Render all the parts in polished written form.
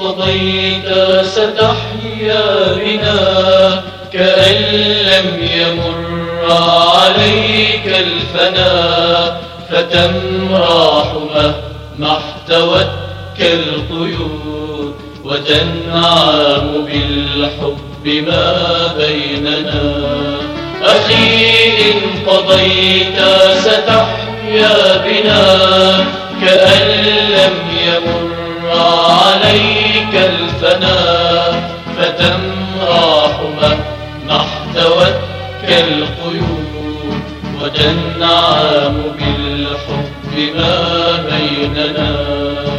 قضيت ستحيا بنا كأن لم يمر عليك الفنا، فتمرح مهما احتوتك القيود، وتنعم بالحب ما بيننا. أخي إن قضيت ستحيا بنا كأن لم يمر عليك الفنا، فتمرح مهما احتوتك القيود، وتنعم بالحب ما بيننا.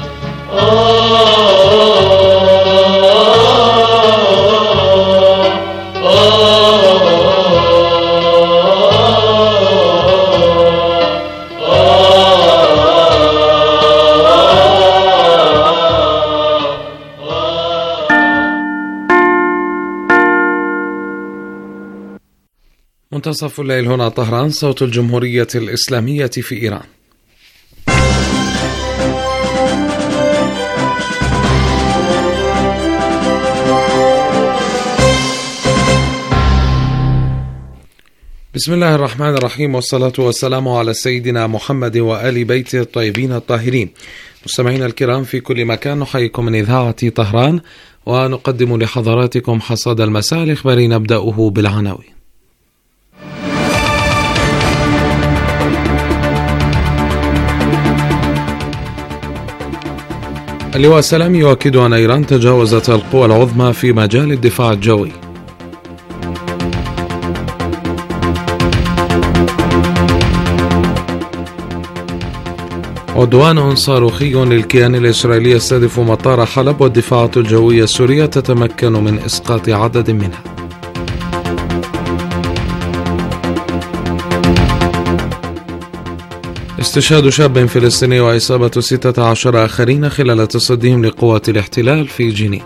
منتصف الليل هنا طهران، صوت الجمهورية الإسلامية في إيران. بسم الله الرحمن الرحيم، والصلاة والسلام على سيدنا محمد وآل بيته الطيبين الطاهرين. مستمعينا الكرام في كل مكان، نحييكم من إذاعة طهران ونقدم لحضراتكم حصاد المساء الإخباري، نبدأه بالعناوين. اللواء سلامي يؤكد أن إيران تجاوزت القوى العظمى في مجال الدفاع الجوي. عدوان صاروخي للكيان الإسرائيلي يستهدف مطار حلب، والدفاعات الجوية السورية تتمكن من إسقاط عدد منها. استشهاد شاب فلسطيني وإصابة 16 آخرين خلال تصديهم لقوات الاحتلال في جنين.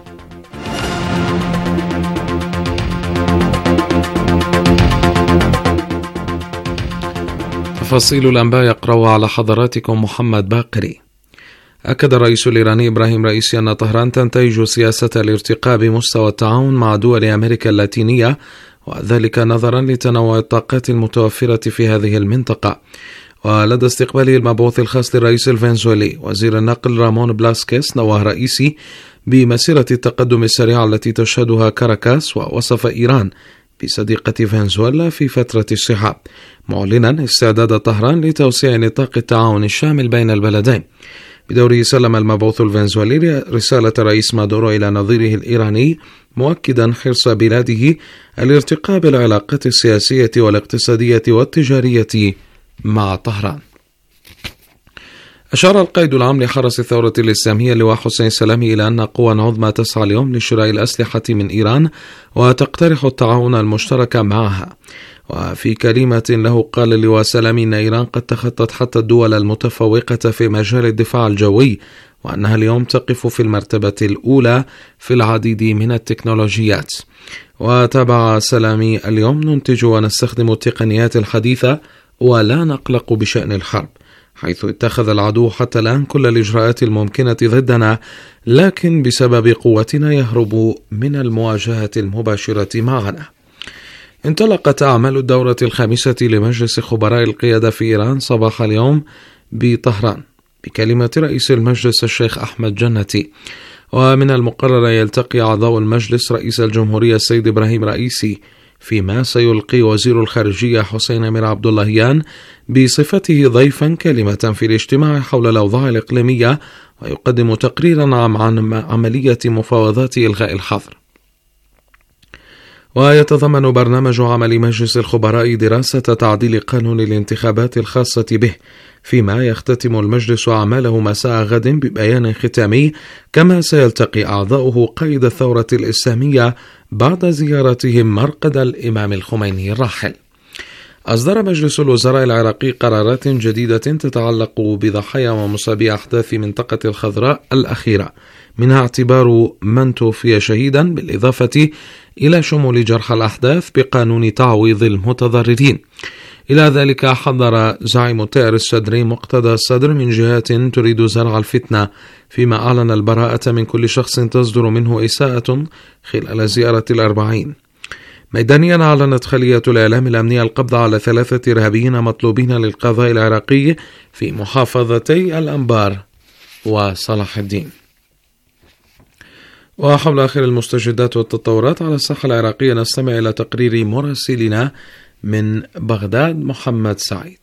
تفاصيل الأنباء يقرأ على حضراتكم محمد باقري. أكد الرئيس الإيراني إبراهيم رئيسي أن طهران تنتهج سياسة الارتقاء بمستوى التعاون مع دول أمريكا اللاتينية، وذلك نظرا لتنوع الطاقات المتوفرة في هذه المنطقة. ولدى استقباله المبعوث الخاص للرئيس الفنزويلي وزير النقل رامون بلاسكيس نواه رئيسي بمسيرة التقدم السريعة التي تشهدها كاراكاس، ووصف إيران بصديقة فنزويلا في فترة الصحاب، معلنا استعداد طهران لتوسيع نطاق التعاون الشامل بين البلدين. بدوره سلم المبعوث الفنزويلي رسالة رئيس مادورو إلى نظيره الإيراني، مؤكدا حرص بلاده الارتقاء بالعلاقات السياسية والاقتصادية والتجارية مع طهران. أشار القائد العام لحرس الثورة الإسلامية اللواء حسين سلامي إلى أن قوى عظمى تسعى اليوم لشراء الأسلحة من إيران وتقترح التعاون المشترك معها. وفي كلمة له قال اللواء سلامي أن إيران قد تخطت حتى الدول المتفوقة في مجال الدفاع الجوي، وأنها اليوم تقف في المرتبة الأولى في العديد من التكنولوجيات. وتابع سلامي: اليوم ننتج ونستخدم التقنيات الحديثة ولا نقلق بشأن الحرب، حيث اتخذ العدو حتى الآن كل الإجراءات الممكنة ضدنا، لكن بسبب قوتنا يهرب من المواجهة المباشرة معنا. انطلقت أعمال الدورة الخامسة لمجلس خبراء القيادة في إيران صباح اليوم بطهران بكلمة رئيس المجلس الشيخ أحمد جنتي. ومن المقرر يلتقي أعضاء المجلس رئيس الجمهورية السيد إبراهيم رئيسي، فيما سيلقي وزير الخارجية حسين أمير عبد اللهيان بصفته ضيفا كلمة في الاجتماع حول الأوضاع الإقليمية، ويقدم تقريرا عن عملية مفاوضات إلغاء الحظر. ويتضمن برنامج عمل مجلس الخبراء دراسة تعديل قانون الانتخابات الخاصة به، فيما يختتم المجلس أعماله مساء غد ببيان ختامي، كما سيلتقي أعضاؤه قائد الثورة الإسلامية بعد زيارتهم مرقد الإمام الخميني الراحل. أصدر مجلس الوزراء العراقي قرارات جديدة تتعلق بضحايا ومصابي أحداث منطقة الخضراء الأخيرة، منها اعتبار من توفي شهيدا، بالإضافة إلى شمول جرحى الأحداث بقانون تعويض المتضررين. إلى ذلك حذر زعيم التيار الصدري مقتدى الصدر من جهات تريد زرع الفتنة، فيما أعلن البراءة من كل شخص تصدر منه إساءة خلال زيارة ال40. ميدانيا أعلنت خلية الإعلام الأمنية القبض على 3 إرهابيين مطلوبين للقضاء العراقي في محافظتي الأنبار وصلاح الدين. وحول آخر المستجدات والتطورات على الساحة العراقية نستمع إلى تقرير مراسلنا من بغداد محمد سعيد.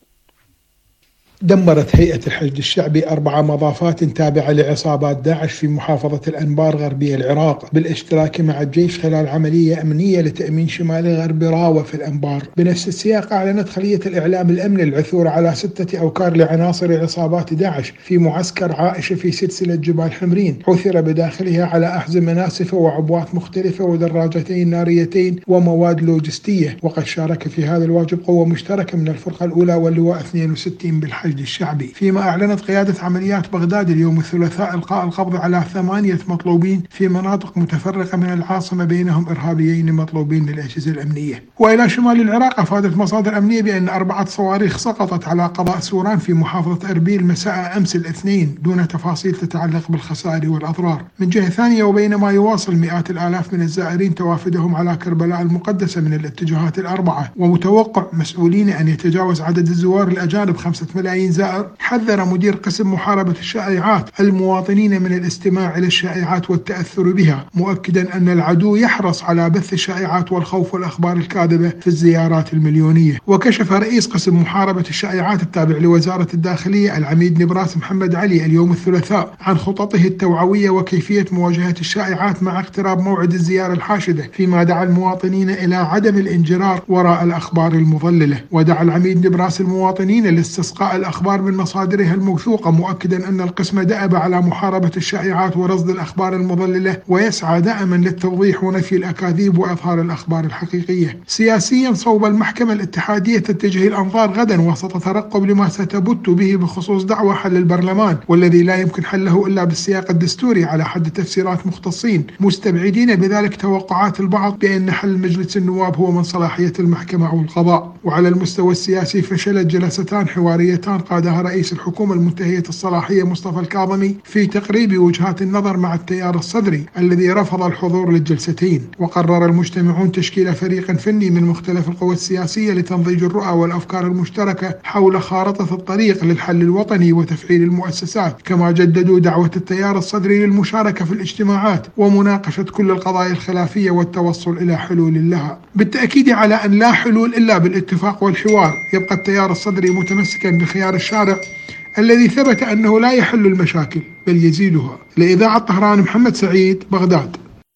دمرت هيئة الحشد الشعبي 4 مضافات تابعة لعصابات داعش في محافظة الأنبار غربي العراق بالاشتراك مع الجيش خلال عملية أمنية لتأمين شمال غرب راوة في الأنبار. بنفس السياق أعلنت خلية الإعلام الأمني العثور على 6 أوكار لعناصر عصابات داعش في معسكر عائشة في سلسلة جبال حمرين، عثر بداخلها على أحزمة ناسفة وعبوات مختلفة ودراجتين ناريتين ومواد لوجستية. وقد شارك في هذا الواجب قوة مشتركة من الفرقة الأولى واللواء 62 بالحشد الشعبي. فيما أعلنت قيادة عمليات بغداد اليوم الثلاثاء إلقاء القبض على 8 مطلوبين في مناطق متفرقة من العاصمة، بينهم إرهابيين مطلوبين للأجهزة الأمنية. وإلى شمال العراق أفادت مصادر أمنية بأن 4 صواريخ سقطت على قضاء سوران في محافظة أربيل مساء أمس الاثنين دون تفاصيل تتعلق بالخسائر والأضرار. من جهة ثانية، وبينما يواصل مئات الآلاف من الزائرين توافدهم على كربلاء المقدسة من الاتجاهات ال4، ومتوقع مسؤولين أن يتجاوز عدد الزوار الأجانب 5 ملايين زائر، حذر مدير قسم محاربة الشائعات المواطنين من الاستماع إلى الشائعات والتأثر بها، مؤكدا أن العدو يحرص على بث الشائعات والخوف والأخبار الكاذبة في الزيارات المليونية. وكشف رئيس قسم محاربة الشائعات التابع لوزارة الداخلية العميد نبراس محمد علي اليوم الثلاثاء عن خططه التوعوية وكيفية مواجهة الشائعات مع اقتراب موعد الزيارة الحاشدة، فيما دعا المواطنين إلى عدم الانجرار وراء الأخبار المضللة. ودعا العميد نبراس المواطنين لاستسقاء الأخبار من مصادرها الموثوقة، مؤكدا أن القسم دأب على محاربة الشائعات ورصد الأخبار المضللة، ويسعى دائما للتوضيح ونفي الأكاذيب وإظهار الأخبار الحقيقية. سياسيا، صوب المحكمة الاتحادية تتجه الأنظار غدا وسط ترقب لما ستبت به بخصوص دعوى حل البرلمان، والذي لا يمكن حله إلا بالسياق الدستوري على حد تفسيرات مختصين، مستبعدين بذلك توقعات البعض بأن حل مجلس النواب هو من صلاحية المحكمة أو القضاء. وعلى المستوى السياسي، فشلت جلستان حواريتان قادها رئيس الحكومة المنتهية الصلاحية مصطفى الكاظمي في تقريب وجهات النظر مع التيار الصدري الذي رفض الحضور للجلستين. وقرر المجتمعون تشكيل فريق فني من مختلف القوى السياسية لتنضيج الرؤى والأفكار المشتركة حول خارطة الطريق للحل الوطني وتفعيل المؤسسات، كما جددوا دعوة التيار الصدري للمشاركة في الاجتماعات ومناقشة كل القضايا الخلافية والتوصل إلى حلول لها. بالتأكيد على أن لا حلول إلا بالاتفاق والحوار، يبقى التيار الصدري متمسكا بخيار الشارع الذي ثبت أنه لا يحل المشاكل بل يزيدها. لإذاعة طهران، محمد سعيد، بغداد.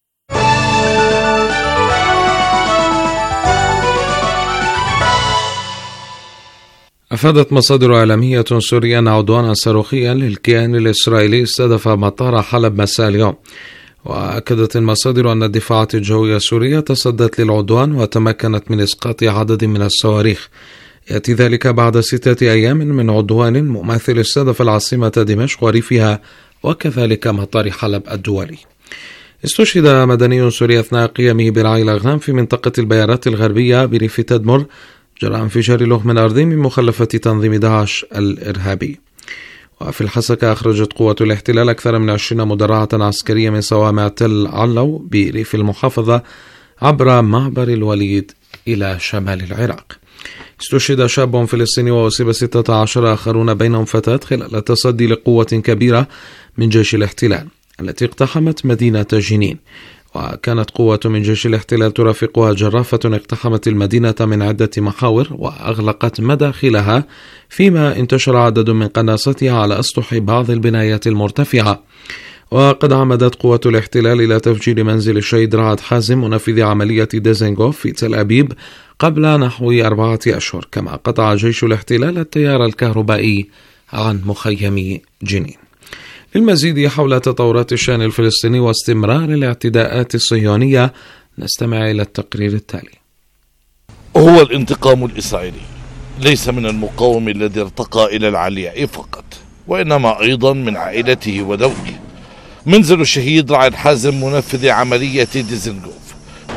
أفادت مصادر إعلامية سورية أن عدوانا صاروخيا للكيان الإسرائيلي استهدف مطار حلب مساء اليوم. وأكدت المصادر أن الدفاعات الجوية السورية تصدت للعدوان وتمكنت من إسقاط عدد من الصواريخ. يأتي ذلك بعد 6 أيام من عدوان مماثل استهدف العاصمة دمشق وريفها وكذلك مطار حلب الدولي. استشهد مدني سوري أثناء قيامه برعي الأغنام في منطقة البيارات الغربية بريف تدمر جراء انفجار لغم أرضي من مخلفة تنظيم داعش الإرهابي. وفي الحسكة أخرجت قوة الاحتلال أكثر من 20 مدرعة عسكرية من صوامع تل علو بريف المحافظة عبر معبر الوليد إلى شمال العراق. استشهد شاب فلسطيني وأصيب 16 آخرون بينهم فتاة خلال التصدي لقوة كبيرة من جيش الاحتلال التي اقتحمت مدينة جنين. وكانت قوة من جيش الاحتلال ترافقها جرافة اقتحمت المدينة من عدة محاور وأغلقت مداخلها، فيما انتشر عدد من قناصتها على أسطح بعض البنايات المرتفعة. وقد عمدت قوة الاحتلال إلى تفجير منزل الشهيد رعد حازم منفذ عملية ديزنغوف في تل أبيب قبل نحو 4 أشهر، كما قطع جيش الاحتلال التيار الكهربائي عن مخيم جنين. للمزيد حول تطورات الشأن الفلسطيني واستمرار الاعتداءات الصهيونية نستمع إلى التقرير التالي. هو الانتقام الإسرائيلي ليس من المقاوم الذي ارتقى إلى العلياء فقط، وإنما أيضا من عائلته ودوله. منزل الشهيد رعد حازم منفذ عملية ديزنغوف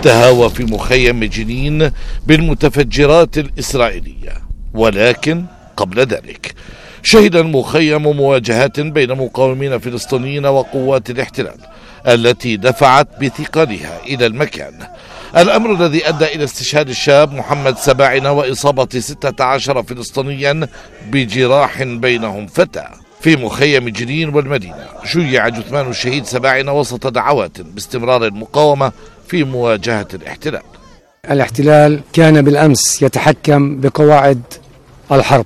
تهاوى في مخيم جنين بالمتفجرات الإسرائيلية. ولكن قبل ذلك شهد المخيم مواجهات بين مقاومين فلسطينيين وقوات الاحتلال التي دفعت بثقلها إلى المكان، الأمر الذي أدى إلى استشهاد الشاب محمد سباعنة وإصابة 16 فلسطينيا بجراح بينهم فتى في مخيم جنين والمدينة. شيع جثمان الشهيد سباعنة وسط دعوات باستمرار المقاومة في مواجهة الاحتلال. الاحتلال كان بالأمس يتحكم بقواعد الحرب.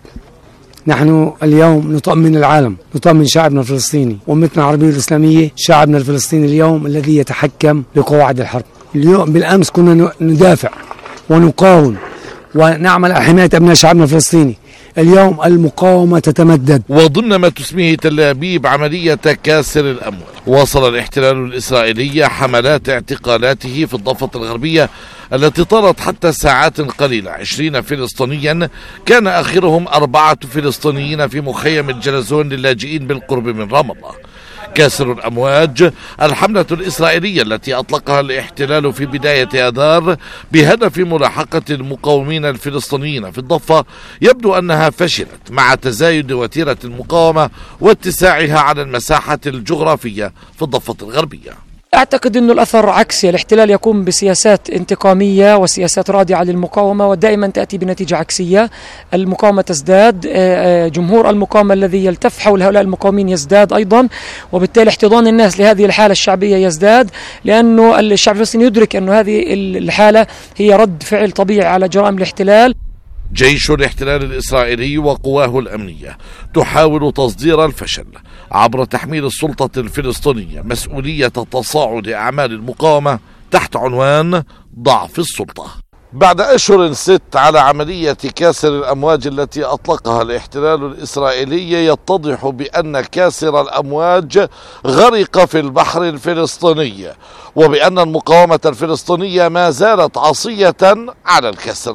نحن اليوم نطمن العالم، نطمن شعبنا الفلسطيني وأمتنا العربية الإسلامية. شعبنا الفلسطيني اليوم الذي يتحكم بقواعد الحرب. اليوم بالأمس كنا ندافع ونقاوم ونعمل حماية أبناء شعبنا الفلسطيني. اليوم المقاومة تتمدد. وضمن ما تسميه تل أبيب عملية كاسر الأموال، واصل الاحتلال الإسرائيلي حملات اعتقالاته في الضفة الغربية التي طالت حتى ساعات قليلة. 20 فلسطينيا كان آخرهم 4 فلسطينيين في مخيم الجلزون للاجئين بالقرب من رام الله. كاسر الأمواج الحملة الإسرائيلية التي أطلقها الاحتلال في بداية آذار بهدف ملاحقة المقاومين الفلسطينيين في الضفة، يبدو أنها فشلت مع تزايد وتيرة المقاومة واتساعها على المساحة الجغرافية في الضفة الغربية. أعتقد أن الأثر عكسي. الاحتلال يقوم بسياسات انتقامية وسياسات رادعة للمقاومة ودائما تأتي بنتيجة عكسية. المقاومة تزداد، جمهور المقاومة الذي يلتف حول هؤلاء المقاومين يزداد أيضا، وبالتالي احتضان الناس لهذه الحالة الشعبية يزداد، لأنه الشعب الفلسطيني يدرك أن هذه الحالة هي رد فعل طبيعي على جرائم الاحتلال. جيش الاحتلال الإسرائيلي وقواه الأمنية تحاول تصدير الفشل عبر تحميل السلطة الفلسطينية مسؤولية تصاعد أعمال المقاومة تحت عنوان ضعف السلطة. بعد أشهر 6 على عملية كاسر الأمواج التي أطلقها الاحتلال الإسرائيلي، يتضح بأن كاسر الأمواج غرق في البحر الفلسطيني، وبأن المقاومة الفلسطينية ما زالت عصية على الكسر.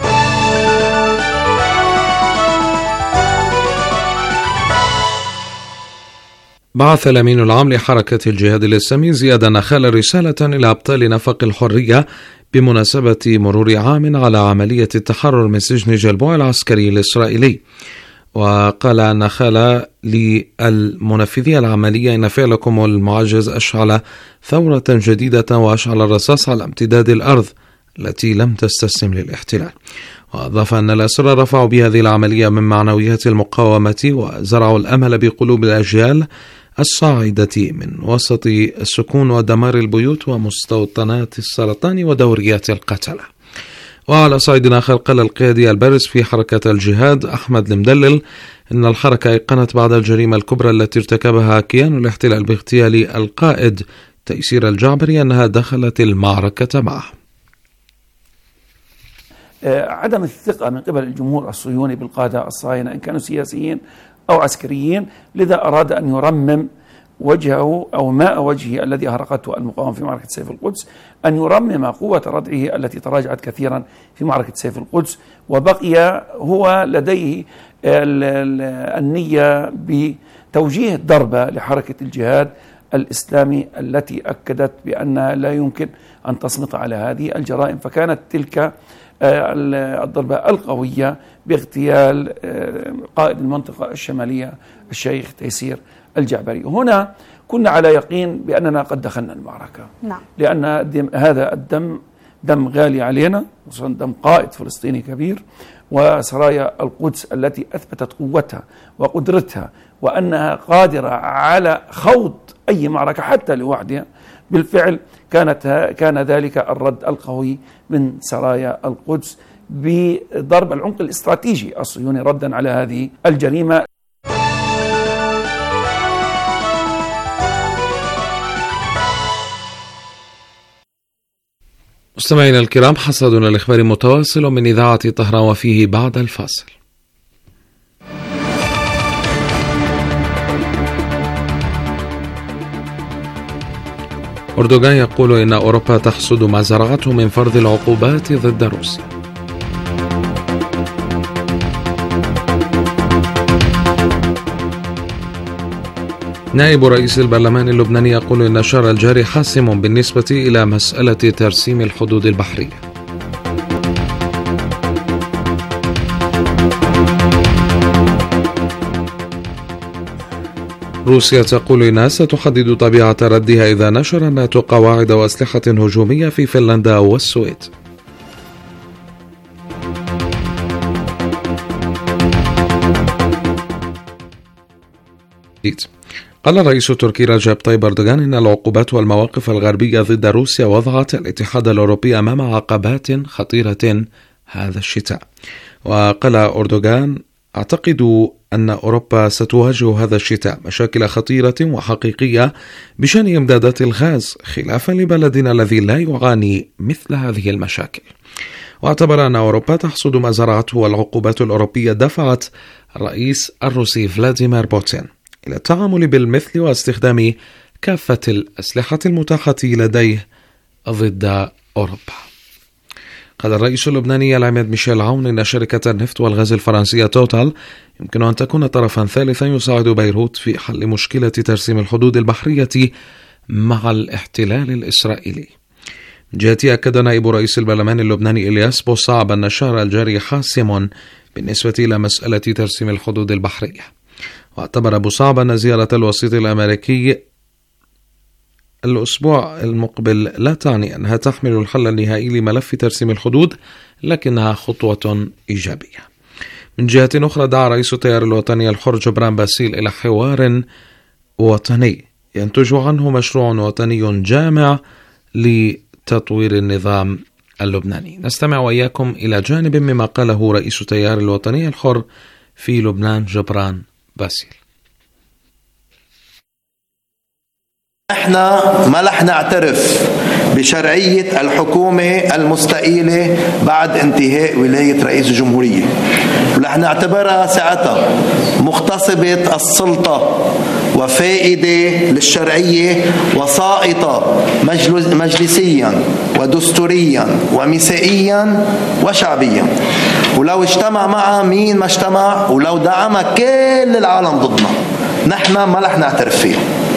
بعث الأمين العام لحركة الجهاد الإسلامي زياد نخال رسالة إلى أبطال نفق الحرية بمناسبة مرور عام على عملية التحرر من سجن جلبوع العسكري الإسرائيلي. وقال نخال للمنفذي العملية إن فعلكم المعجز أشعل ثورة جديدة وأشعل الرصاص على امتداد الأرض التي لم تستسلم للاحتلال. وأضاف أن الأسرى رفعوا بهذه العملية من معنويات المقاومة وزرعوا الأمل بقلوب الأجيال الصاعدة من وسط السكون ودمار البيوت ومستوطنات السرطان ودوريات القتلة. وعلى صعيد آخر قال القيادي البارز في حركة الجهاد أحمد المدلل إن الحركة أيقنت بعد الجريمة الكبرى التي ارتكبها كيان الاحتلال باغتيال القائد تيسير الجعبري أنها دخلت المعركة معه. عدم الثقة من قبل الجمهور الصهيوني بالقادة الصهاينة إن كانوا سياسيين أو عسكريين، لذا أراد أن يرمم وجهه أو ماء وجهه الذي أهرقته المقاومة في معركة سيف القدس، أن يرمم قوة ردعه التي تراجعت كثيرا في معركة سيف القدس، وبقي هو لديه النية بتوجيه الضربة لحركة الجهاد الإسلامي التي أكدت بأنها لا يمكن أن تصمت على هذه الجرائم. فكانت تلك الضربة القوية باغتيال قائد المنطقة الشمالية الشيخ تيسير الجعبري. هنا كنا على يقين بأننا قد دخلنا المعركة. نعم. لأن هذا الدم دم غالي علينا، خصوصا دم قائد فلسطيني كبير، وسرايا القدس التي أثبتت قوتها وقدرتها وأنها قادرة على خوض أي معركة حتى لوحدها. بالفعل كان ذلك الرد القوي من سرايا القدس بضرب العمق الاستراتيجي الصهيوني ردا على هذه الجريمة. مستمعينا الكرام، حصادنا الإخباري متواصل من إذاعة طهران وفيه بعد الفاصل. أردوغان يقول إن أوروبا تحصد ما زرعته من فرض العقوبات ضد روسيا. نائب رئيس البرلمان اللبناني يقول إن الشهر الجاري حاسم بالنسبة إلى مسألة ترسيم الحدود البحرية. روسيا تقول إنها ستحدد طبيعة ردها إذا نشر الناتو قواعد وأسلحة هجومية في فنلندا والسويد. قال الرئيس التركي رجب طيب أردوغان إن العقوبات والمواقف الغربية ضد روسيا وضعت الاتحاد الأوروبي أمام عقبات خطيرة هذا الشتاء. وقال أردوغان: أعتقد أن أوروبا ستواجه هذا الشتاء مشاكل خطيرة وحقيقية بشأن إمدادات الغاز، خلافا لبلدنا الذي لا يعاني مثل هذه المشاكل. واعتبر أن أوروبا تحصد ما زرعته، والعقوبات الأوروبية دفعت الرئيس الروسي فلاديمير بوتين إلى التعامل بالمثل واستخدام كافة الأسلحة المتاحة لديه ضد أوروبا. قال الرئيس اللبناني العميد ميشيل عون إن شركة النفط والغاز الفرنسية توتال يمكن أن تكون طرفا ثالثا يساعد بيروت في حل مشكلة ترسيم الحدود البحرية مع الاحتلال الإسرائيلي. من جهته أكد نائب رئيس البرلمان اللبناني إلياس بوصعب أن الشهر الجاري حاسم بالنسبة إلى مسألة ترسيم الحدود البحرية. واعتبر بوصعب أن زيارة الوسيط الأمريكي الأسبوع المقبل لا تعني أنها تحمل الحل النهائي لملف ترسيم الحدود، لكنها خطوة إيجابية. من جهة أخرى دعا رئيس التيار الوطني الحر جبران باسيل إلى حوار وطني ينتج عنه مشروع وطني جامع لتطوير النظام اللبناني. نستمع وإياكم إلى جانب مما قاله رئيس التيار الوطني الحر في لبنان جبران باسيل. احنا ما رح نعترف بشرعية الحكومة المستقيلة بعد انتهاء ولاية رئيس الجمهورية، ورح نعتبرها ساعتها مغتصبة السلطة وفائدة للشرعية وساقطة مجلسيا ودستوريا ومسائيا وشعبيا، ولو اجتمع معها مين ما اجتمع، ولو دعمها كل العالم ضدنا، نحن ما رح نعترف فيها.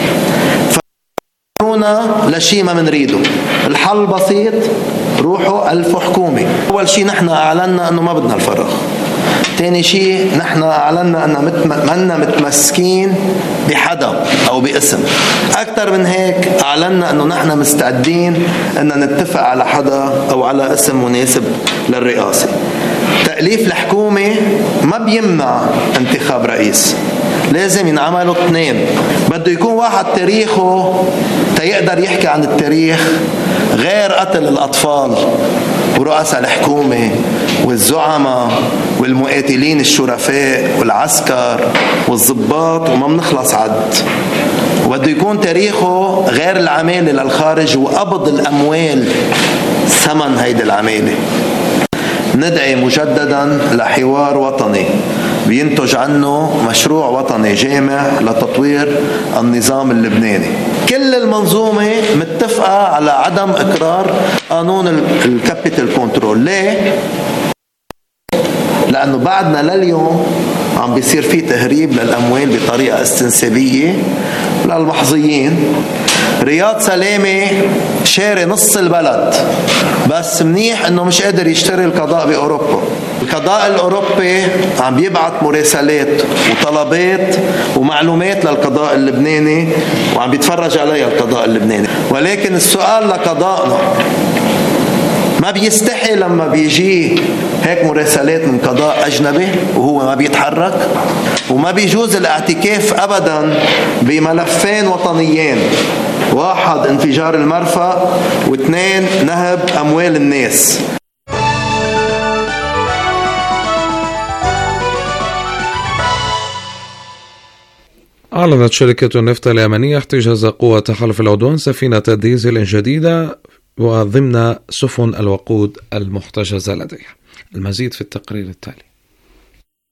لشيء ما منريده. الحل بسيط، روحوا ألفوا حكومة. أول شيء نحن أعلنا أنه ما بدنا الفراغ. ثاني شيء نحن أعلنا أننا منا متمسكين بحدا أو باسم. أكثر من هيك أعلنا أنه نحن مستعدين أن نتفق على حدا أو على اسم مناسب للرئاسة. تأليف الحكومة ما بيمنع انتخاب رئيس، لازم ينعملوا اثنين. بده يكون واحد تاريخه تيقدر يحكي عن التاريخ غير قتل الأطفال ورؤساء الحكومة والزعماء والمقاتلين الشرفاء والعسكر والضباط وما بنخلص عد. وبده يكون تاريخه غير العمالة للخارج وقبض الأموال ثمن هيدي العمالة. ندعي مجددا لحوار وطني بينتج عنه مشروع وطني جامع لتطوير النظام اللبناني. كل المنظومة متفقة على عدم إقرار قانون الكابيتال كنترول. ليه؟ لأنه بعدنا لليوم عم بيصير فيه تهريب للأموال بطريقة استنسابية للمحظيين. رياض سلامة شاري نص البلد، بس منيح انه مش قادر يشتري القضاء بأوروبا. القضاء الأوروبي عم بيبعت مراسلات وطلبات ومعلومات للقضاء اللبناني وعم بيتفرج عليها القضاء اللبناني. ولكن السؤال لقضائنا، ما بيستحي لما بيجي هيك مراسلات من قضاء أجنبي وهو ما بيتحرك؟ وما بيجوز الاعتكاف أبدا بملفين وطنيين: واحد انفجار المرفأ، واثنين نهب أموال الناس. أعلنت شركة النفط اليمنية احتجاز قوة تحالف العدوان سفينة ديزل جديدة وضمن سفن الوقود المحتجزة لديها. المزيد في التقرير التالي.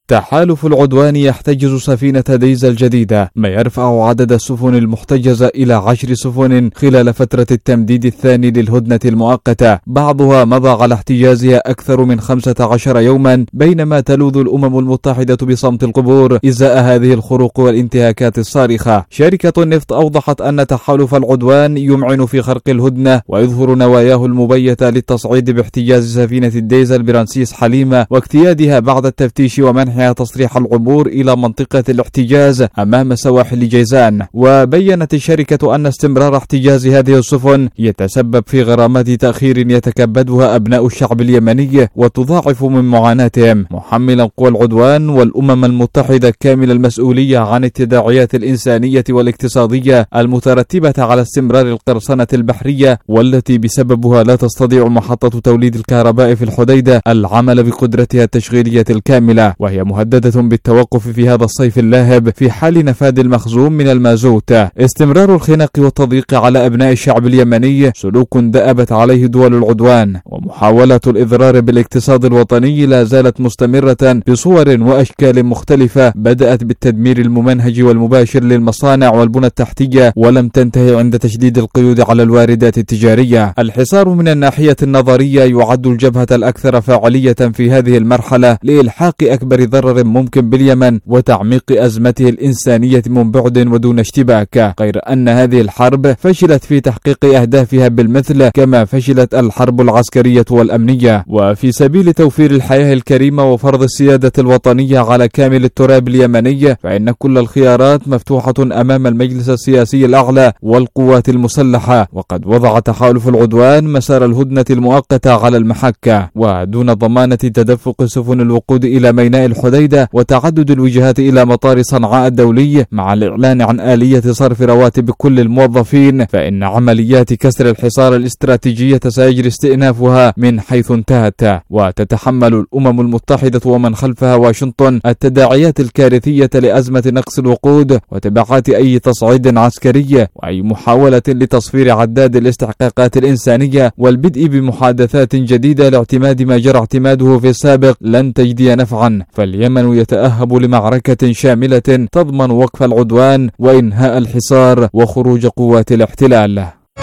تحالف العدوان يحتجز سفينة ديزل الجديدة، ما يرفع عدد السفن المحتجزة إلى 10 سفن خلال فترة التمديد الثاني للهدنة المؤقتة، بعضها مضى على احتجازها أكثر من 15 يوما، بينما تلوذ الأمم المتحدة بصمت القبور إزاء هذه الخروق والانتهاكات الصارخة. شركة النفط أوضحت أن تحالف العدوان يمعن في خرق الهدنة ويظهر نواياه المبيتة للتصعيد باحتجاز سفينة الديزل برانسيس حليمة واجتيادها بعد التفتيش ومنحها تصريح العبور إلى منطقة الاحتجاز أمام سواحل جيزان. وبينت الشركة أن استمرار احتجاز هذه السفن يتسبب في غرامات تأخير يتكبدها أبناء الشعب اليمني وتضاعف من معاناتهم، محملا قوى العدوان والأمم المتحدة كامل المسؤولية عن التداعيات الإنسانية والاقتصادية المترتبة على استمرار القرصنة البحرية، والتي بسببها لا تستطيع محطة توليد الكهرباء في الحديدة العمل بقدرتها التشغيلية الكاملة، وهي مهددة بالتوقف في هذا الصيف اللاهب في حال نفاذ المخزون من المازوت. استمرار الخناق والتضييق على أبناء الشعب اليمني سلوك دأبت عليه دول العدوان، ومحاولة الإضرار بالاقتصاد الوطني لا زالت مستمرة بصور وأشكال مختلفة، بدأت بالتدمير الممنهج والمباشر للمصانع والبنى التحتية ولم تنتهي عند تشديد القيود على الواردات التجارية. الحصار من الناحية النظرية يعد الجبهة الأكثر فاعلية في هذه المرحلة لإلحاق أكبر ضرر ممكن باليمن وتعميق أزمته الإنسانية من بعد ودون اشتباك، غير أن هذه الحرب فشلت في تحقيق أهدافها بالمثل كما فشلت الحرب العسكرية والأمنية. وفي سبيل توفير الحياة الكريمة وفرض السيادة الوطنية على كامل التراب اليمني، فإن كل الخيارات مفتوحة أمام المجلس السياسي الأعلى والقوات المسلحة، وقد وضع تحالف العدوان مسار الهدنة المؤقتة على المحك، ودون ضمانة تدفق سفن الوقود إلى ميناء الحديدة وتعدد الوجهات إلى مطار صنعاء الدولي، مع الإعلان عن آلية صرف رواتب كل الموظفين، فإن عمليات كسر الحصار الاستراتيجية سيجري استئنافها من حيث انتهت، وتتحمل الأمم المتحدة ومن خلفها واشنطن التداعيات الكارثية لأزمة نقص الوقود وتبعات أي تصعيد عسكري وأي محاولة لتصفير عداد الاستحقاقات الإنسانية والبدء بمحادثات جديدة لاعتماد ما جرى اعتماده في السابق لن تجدي نفعا، فاليمن يتأهب لمعركة شاملة تضمن وقف العدوان وإنهاء الحصار وخروج قوات الاحتلال.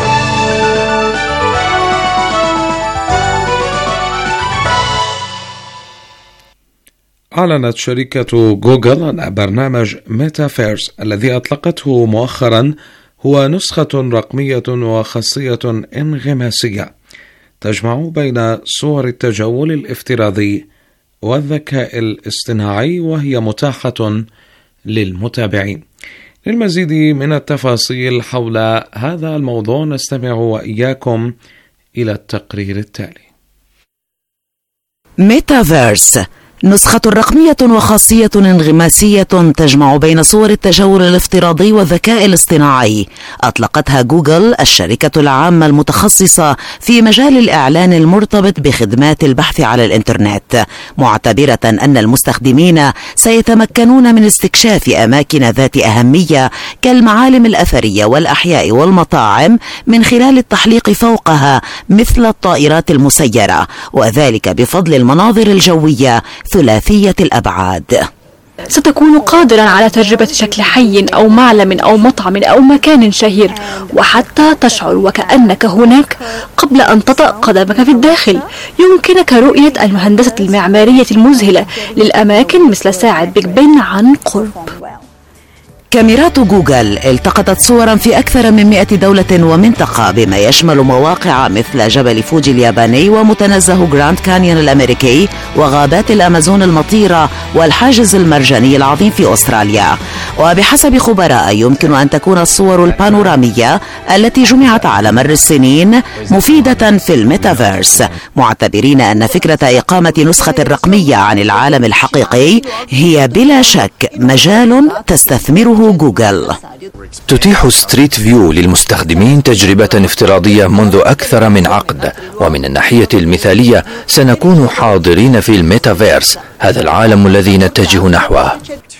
أعلنت شركة جوجل أن برنامج ميتافيرس الذي أطلقته مؤخرا هو نسخة رقمية وخاصية انغماسية تجمع بين صور التجول الافتراضي والذكاء الاصطناعي، وهي متاحة للمتابعين. للمزيد من التفاصيل حول هذا الموضوع نستمع وإياكم إلى التقرير التالي. ميتافيرس نسخة رقمية وخاصية انغماسية تجمع بين صور التجول الافتراضي والذكاء الاصطناعي، أطلقتها جوجل الشركة العامة المتخصصة في مجال الإعلان المرتبط بخدمات البحث على الإنترنت، معتبرة أن المستخدمين سيتمكنون من استكشاف أماكن ذات أهمية كالمعالم الأثرية والأحياء والمطاعم من خلال التحليق فوقها مثل الطائرات المسيرة، وذلك بفضل المناظر الجوية ثلاثية الأبعاد. ستكون قادرا على تجربة شكل حي أو معلم أو مطعم أو مكان شهير، وحتى تشعر وكأنك هناك قبل أن تطأ قدمك في الداخل. يمكنك رؤية المهندسة المعمارية المذهلة للأماكن مثل ساعة بيج بن عن قرب. كاميرات جوجل التقطت صورا في أكثر من 100 دولة ومنطقة، بما يشمل مواقع مثل جبل فوجي الياباني ومتنزه جراند كانيون الأمريكي وغابات الأمازون المطيرة والحاجز المرجاني العظيم في أستراليا. وبحسب خبراء يمكن أن تكون الصور البانورامية التي جمعت على مر السنين مفيدة في الميتافيرس، معتبرين أن فكرة إقامة نسخة رقمية عن العالم الحقيقي هي بلا شك مجال تستثمره جوجل. تتيح ستريت فيو للمستخدمين تجربة افتراضية منذ أكثر من عقد، ومن الناحية المثالية سنكون حاضرين في الميتافيرس، هذا العالم الذي نتجه نحوه.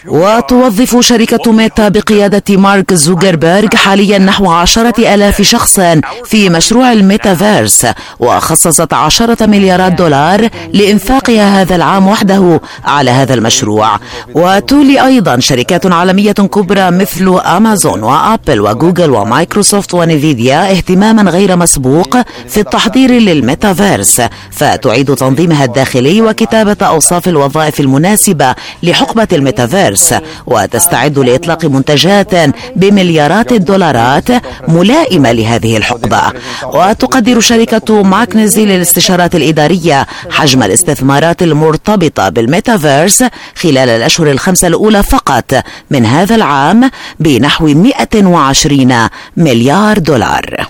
وتوظف شركة ميتا بقيادة مارك زوكربيرغ حاليا نحو 10,000 شخص في مشروع الميتافيرس، وخصصت 10 مليارات دولار لإنفاقها هذا العام وحده على هذا المشروع. وتولي أيضا شركات عالمية كبرى مثل أمازون وأبل وجوجل ومايكروسوفت ونيفيديا اهتماما غير مسبوق في التحضير للميتافيرس، فتعيد تنظيمها الداخلي وكتابة أوصاف الوظائف المناسبة لحقبة الميتافيرس، وتستعد لإطلاق منتجات بمليارات الدولارات ملائمة لهذه الحقبة. وتقدر شركة ماكنزي للاستشارات الإدارية حجم الاستثمارات المرتبطة بالميتافيرس خلال الأشهر الخمسة الأولى فقط من هذا العام بنحو 120 مليار دولار.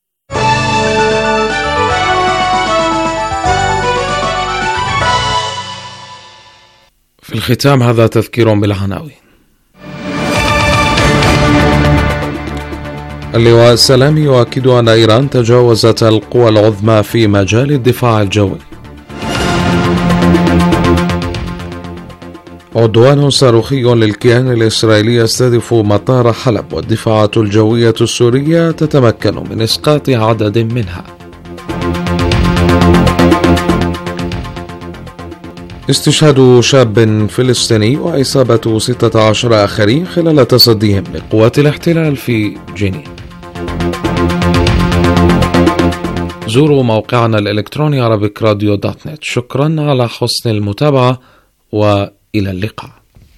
في الختام هذا تذكير بالعناوين. اللواء السلامي يؤكد أن إيران تجاوزت القوى العظمى في مجال الدفاع الجوي. عدوان صاروخي للكيان الإسرائيلي يستهدف مطار حلب، والدفاعات الجوية السورية تتمكن من إسقاط عدد منها. استشهاد شاب فلسطيني وإصابة 16 آخرين خلال تصديهم لقوات الاحتلال في جنين. زوروا موقعنا الإلكتروني arabicradio.net. شكرا على حسن المتابعة وإلى اللقاء.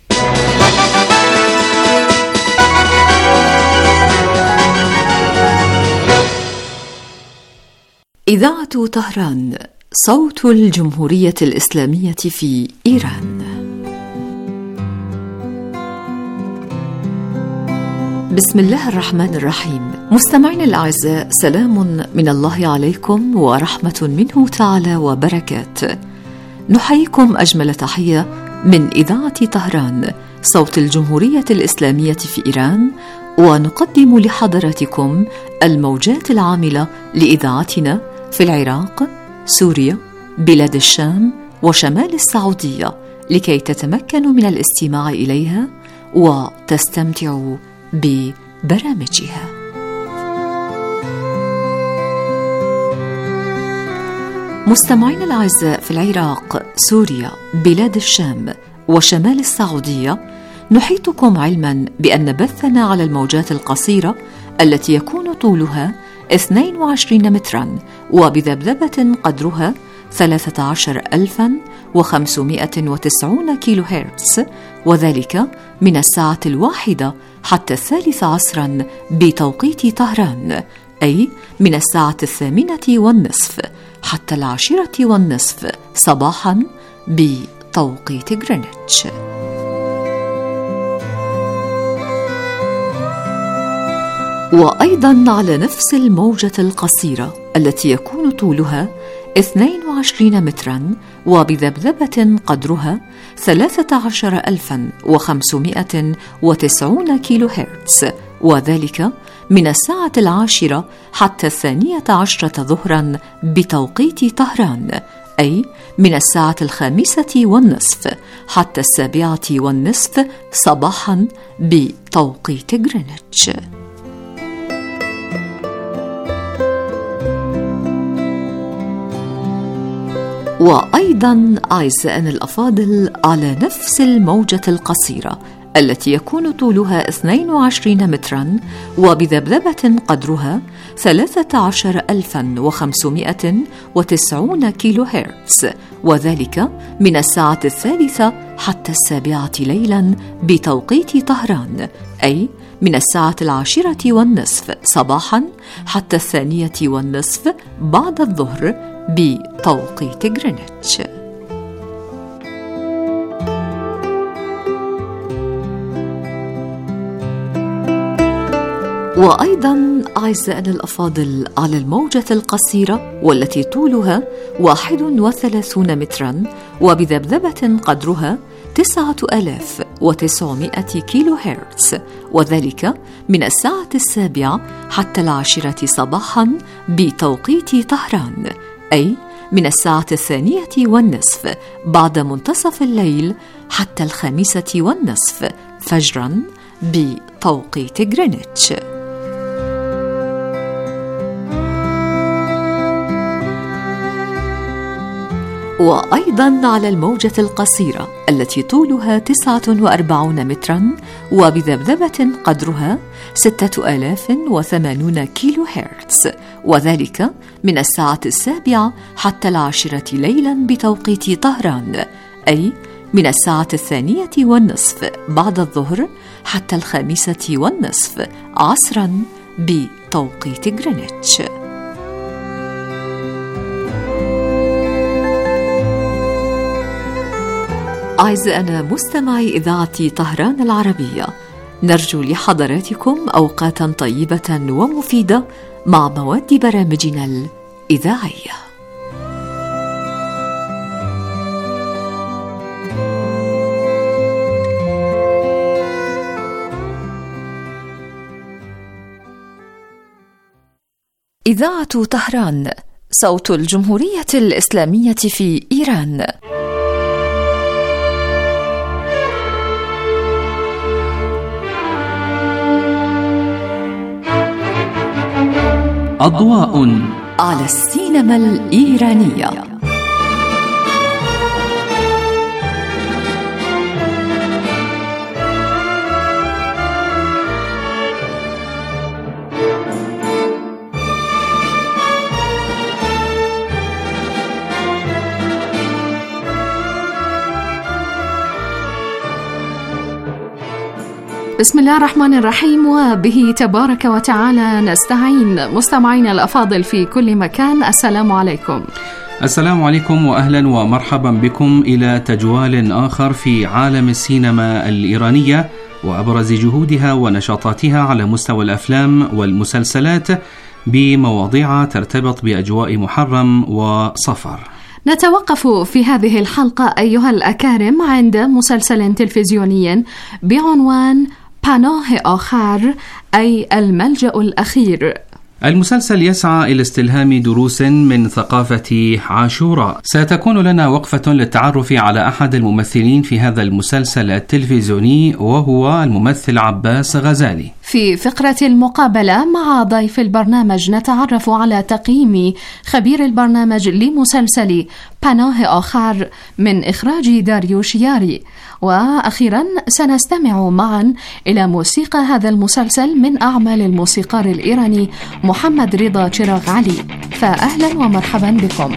إذاعة طهران، صوت الجمهورية الإسلامية في إيران. بسم الله الرحمن الرحيم. مستمعين الأعزاء، سلام من الله عليكم ورحمة منه تعالى وبركاته. نحييكم أجمل تحية من إذاعة طهران، صوت الجمهورية الإسلامية في إيران، ونقدم لحضراتكم الموجات العاملة لإذاعتنا في العراق، سوريا، بلاد الشام وشمال السعودية، لكي تتمكنوا من الاستماع إليها وتستمتعوا ببرامجها. مستمعين الأعزاء، في العراق، سوريا، بلاد الشام وشمال السعودية، نحيطكم علما بأن بثنا على الموجات القصيرة التي يكون طولها 22 مترا وبذبذبة قدرها 13,590 كيلو هرتز، وذلك من الساعة 1 حتى 3 عصرا بتوقيت طهران، أي من الساعة 8:30 حتى 10:30 صباحا بتوقيت غرينتش. وأيضا على نفس الموجة القصيرة التي يكون طولها 22 مترا وبذبذبة قدرها 13,590 كيلو هرتز، وذلك من الساعة 10 حتى 12 ظهرا بتوقيت طهران، أي من الساعة 5:30 حتى 7:30 صباحا بتوقيت غرينتش. وأيضا أعزائنا الأفاضل، على نفس الموجة القصيرة التي يكون طولها 22 مترا وبذبذبة قدرها 13,590 كيلو هرتز، وذلك من الساعة 3 حتى 7 ليلا بتوقيت طهران، أي من الساعة 10:30 صباحا حتى 2:30 بعد الظهر بتوقيت غرينتش. وأيضا أعزائنا الأفاضل، على الموجة القصيرة والتي طولها 31 مترا وبذبذبة قدرها 9,900 كيلو هرتز، وذلك من الساعة 7 حتى 10 صباحا بتوقيت طهران، أي من الساعة 2:30 بعد منتصف الليل حتى 5:30 فجرا بتوقيت غرينتش. وأيضا على الموجة القصيرة التي طولها 49 مترا وبذبذبة قدرها 6080 كيلو هرتز، وذلك من الساعة 7 حتى 10 ليلا بتوقيت طهران، أي من الساعة 2:30 بعد الظهر حتى 5:30 عصرا بتوقيت غرينتش. أعزائنا مستمعي إذاعة طهران العربية، نرجو لحضراتكم أوقاتا طيبة ومفيدة مع مواد برامجنا الإذاعية. إذاعة طهران، صوت الجمهورية الإسلامية في إيران. أضواء على السينما الإيرانية. بسم الله الرحمن الرحيم، وبه تبارك وتعالى نستعين. مستمعينا الأفاضل في كل مكان، السلام عليكم. السلام عليكم وأهلا ومرحبا بكم إلى تجوال آخر في عالم السينما الإيرانية وأبرز جهودها ونشاطاتها على مستوى الأفلام والمسلسلات بمواضيع ترتبط بأجواء محرم وصفر. نتوقف في هذه الحلقة أيها الأكارم عند مسلسل تلفزيوني بعنوان پناه آخر، أي الملجأ الأخير. المسلسل يسعى إلى استلهام دروس من ثقافة عاشوراء. ستكون لنا وقفة للتعرف على أحد الممثلين في هذا المسلسل التلفزيوني، وهو الممثل عباس غزالي. في فقرة المقابلة مع ضيف البرنامج نتعرف على تقييم خبير البرنامج لمسلسل پناه آخر من إخراج داريوش ياري. وأخيرا سنستمع معا إلى موسيقى هذا المسلسل من أعمال الموسيقار الإيراني محمد رضا چراغ علي. فأهلا ومرحبا بكم.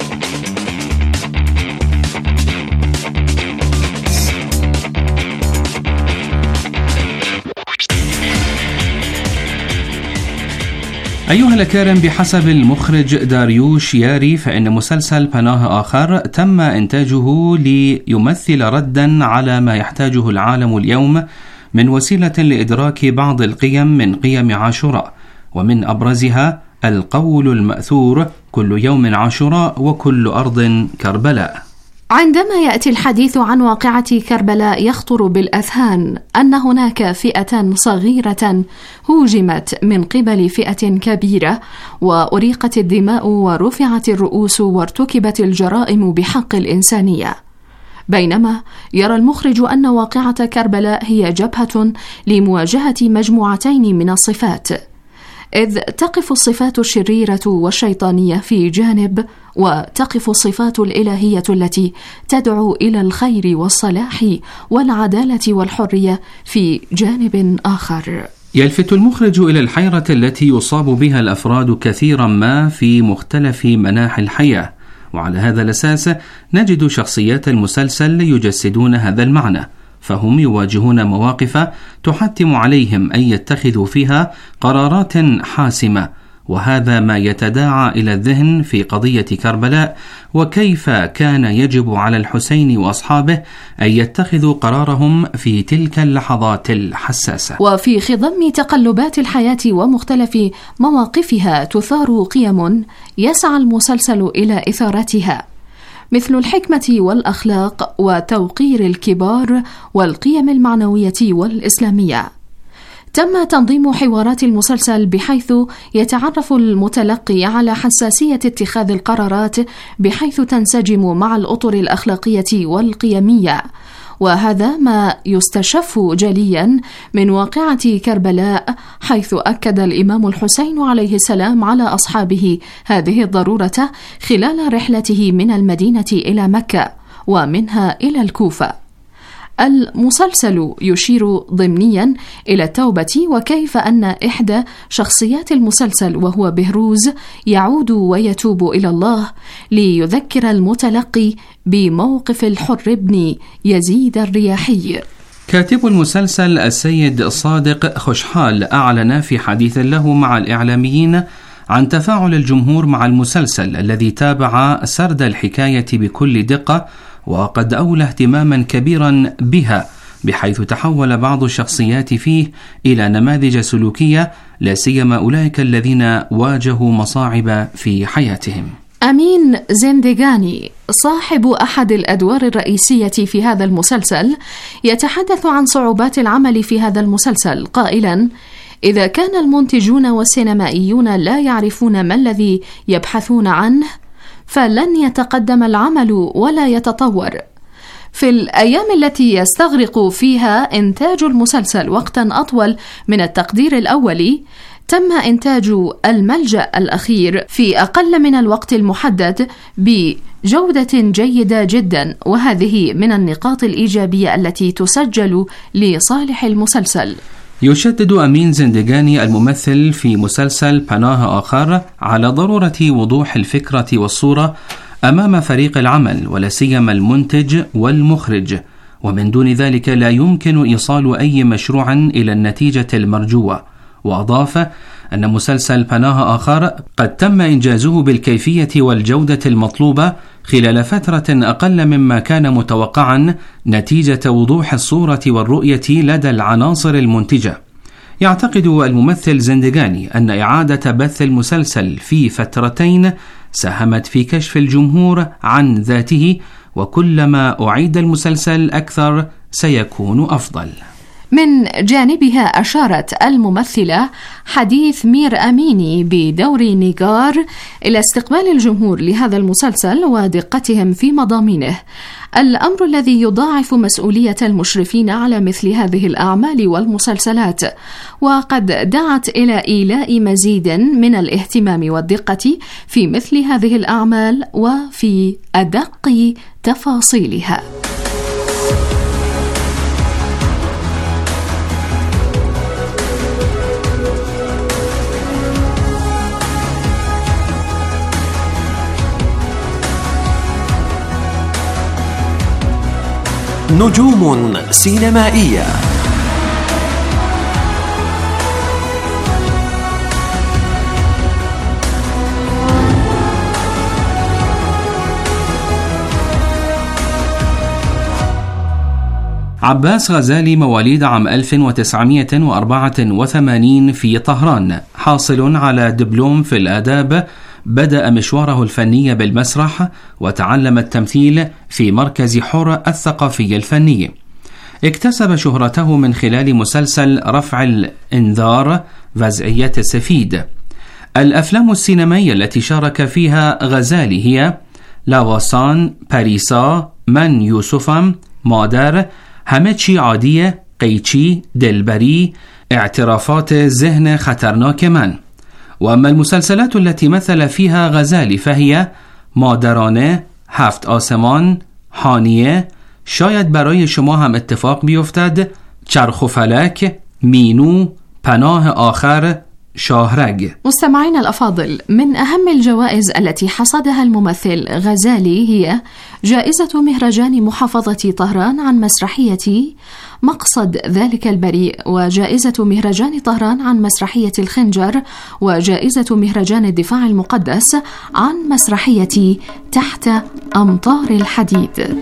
أيها الأكارم، بحسب المخرج داريوش ياري فإن مسلسل پناه آخر تم إنتاجه ليمثل ردا على ما يحتاجه العالم اليوم من وسيلة لإدراك بعض القيم من قيم عاشوراء، ومن أبرزها القول المأثور: كل يوم عاشوراء وكل أرض كربلاء. عندما يأتي الحديث عن واقعة كربلاء يخطر بالأذهان أن هناك فئة صغيرة هوجمت من قبل فئة كبيرة، وأريقت الدماء ورفعت الرؤوس وارتكبت الجرائم بحق الإنسانية. بينما يرى المخرج أن واقعة كربلاء هي جبهة لمواجهة مجموعتين من الصفات، إذ تقف الصفات الشريرة والشيطانية في جانب، وتقف الصفات الإلهية التي تدعو إلى الخير والصلاح والعدالة والحرية في جانب آخر. يلفت المخرج إلى الحيرة التي يصاب بها الأفراد كثيرا ما في مختلف مناحي الحياة، وعلى هذا الأساس نجد شخصيات المسلسل يجسدون هذا المعنى، فهم يواجهون مواقف تحتم عليهم أن يتخذوا فيها قرارات حاسمة، وهذا ما يتداعى إلى الذهن في قضية كربلاء، وكيف كان يجب على الحسين وأصحابه أن يتخذوا قرارهم في تلك اللحظات الحساسة. وفي خضم تقلبات الحياة ومختلف مواقفها تثار قيم يسعى المسلسل إلى إثارتها، مثل الحكمة والأخلاق وتوقير الكبار والقيم المعنوية والإسلامية. تم تنظيم حوارات المسلسل بحيث يتعرف المتلقي على حساسية اتخاذ القرارات بحيث تنسجم مع الأطر الأخلاقية والقيمية، وهذا ما يستشف جليا من واقعة كربلاء، حيث أكد الإمام الحسين عليه السلام على أصحابه هذه الضرورة خلال رحلته من المدينة إلى مكة ومنها إلى الكوفة. المسلسل يشير ضمنيا إلى التوبة، وكيف أن إحدى شخصيات المسلسل وهو بهروز يعود ويتوب إلى الله ليذكر المتلقي بموقف الحر بن يزيد الرياحي. كاتب المسلسل السيد صادق خشحال أعلن في حديث له مع الإعلاميين عن تفاعل الجمهور مع المسلسل الذي تابع سرد الحكاية بكل دقة، وقد أولى اهتماما كبيرا بها، بحيث تحول بعض الشخصيات فيه إلى نماذج سلوكية، لا سيما أولئك الذين واجهوا مصاعب في حياتهم. أمين زندقاني صاحب أحد الأدوار الرئيسية في هذا المسلسل يتحدث عن صعوبات العمل في هذا المسلسل قائلا: إذا كان المنتجون والسينمائيون لا يعرفون ما الذي يبحثون عنه فلن يتقدم العمل ولا يتطور. في الأيام التي يستغرق فيها إنتاج المسلسل وقتا أطول من التقدير الأولي، تم إنتاج الملجأ الأخير في أقل من الوقت المحدد بجودة جيدة جدا، وهذه من النقاط الإيجابية التي تسجل لصالح المسلسل. يشدد أمين زندقاني الممثل في مسلسل پناه آخر على ضرورة وضوح الفكرة والصورة أمام فريق العمل، ولا سيما المنتج والمخرج، ومن دون ذلك لا يمكن إيصال أي مشروع إلى النتيجة المرجوة. وأضاف أن مسلسل پناه آخر قد تم إنجازه بالكيفية والجودة المطلوبة خلال فترة أقل مما كان متوقعا، نتيجة وضوح الصورة والرؤية لدى العناصر المنتجة. يعتقد الممثل زندقاني أن إعادة بث المسلسل في فترتين ساهمت في كشف الجمهور عن ذاته، وكلما أعيد المسلسل أكثر سيكون أفضل. من جانبها أشارت الممثلة حديث مير أميني بدور نيجار إلى استقبال الجمهور لهذا المسلسل ودقتهم في مضامينه، الأمر الذي يضاعف مسؤولية المشرفين على مثل هذه الأعمال والمسلسلات، وقد دعت إلى إيلاء مزيد من الاهتمام والدقة في مثل هذه الأعمال وفي أدق تفاصيلها. نجوم سينمائية. عباس غزالي مواليد عام 1984 في طهران، حاصل على دبلوم في الآداب، بدأ مشواره الفني بالمسرح وتعلم التمثيل في مركز حور الثقافي الفني. اكتسب شهرته من خلال مسلسل رفع الإنذار وزعية السفيد. الأفلام السينمائية التي شارك فيها غزالي هي لاواسان، باريسا، من يوسفم، مادر، همه چی عادیه، قیچی، دلبری، اعترافات ذهن خطرناک من. وأما المسلسلات التي مثل فيها غزالي فهي مادرانه، هفت آسمان، حانیه، شاید برای شما هم اتفاق بیفتد، چرخ و فلک، مینو، پناه آخر، شاهرگ. مستمعين الأفاضل، من أهم الجوائز التي حصدها الممثل غزالي هي جائزة مهرجان محافظة طهران عن مسرحية مقصد ذلك البريء، وجائزة مهرجان طهران عن مسرحية الخنجر، وجائزة مهرجان الدفاع المقدس عن مسرحية تحت أمطار الحديد.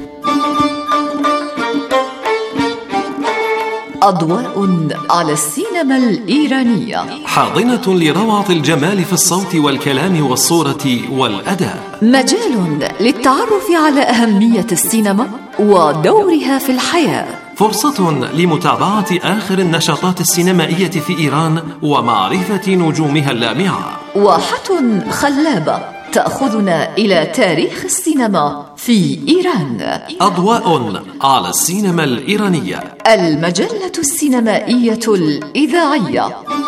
أضواء على السينما الإيرانية، حاضنة لروعة الجمال في الصوت والكلام والصورة والأداء، مجال للتعرف على أهمية السينما ودورها في الحياة، فرصة لمتابعة آخر النشاطات السينمائية في إيران ومعرفة نجومها اللامعة. واحة خلابة تأخذنا إلى تاريخ السينما في إيران. أضواء على السينما الإيرانية، المجلة السينمائية الإذاعية.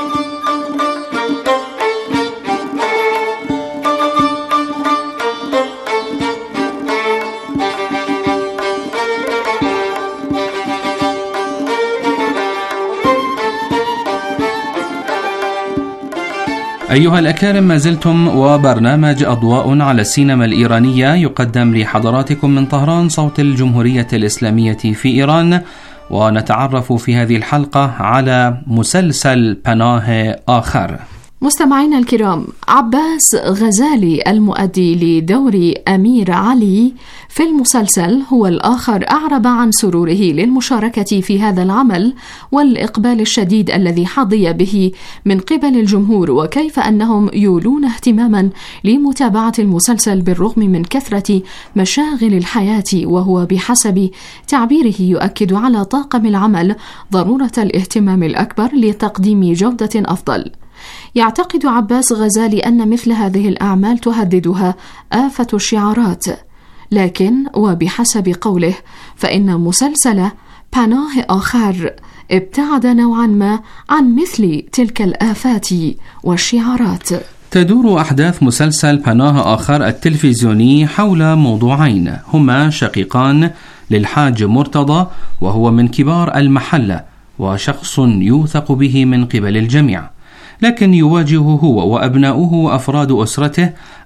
أيها الأكارم، ما زلتم وبرنامج أضواء على السينما الإيرانية يقدم لحضراتكم من طهران صوت الجمهورية الإسلامية في إيران، ونتعرف في هذه الحلقة على مسلسل پناه آخر. مستمعينا الكرام، عباس غزالي المؤدي لدور أمير علي في المسلسل هو الآخر أعرب عن سروره للمشاركة في هذا العمل والإقبال الشديد الذي حظي به من قبل الجمهور، وكيف أنهم يولون اهتماما لمتابعة المسلسل بالرغم من كثرة مشاغل الحياة، وهو بحسب تعبيره يؤكد على طاقم العمل ضرورة الاهتمام الأكبر لتقديم جودة أفضل. يعتقد عباس غزالي أن مثل هذه الأعمال تهددها آفة الشعارات، لكن وبحسب قوله فإن مسلسل پناه آخر ابتعد نوعا ما عن مثل تلك الآفات والشعارات. تدور أحداث مسلسل پناه آخر التلفزيوني حول موضوعين هما شقيقان للحاج مرتضى، وهو من كبار المحلة وشخص يوثق به من قبل الجميع، لكن يواجه هو وأبناؤه وأفراد أسرته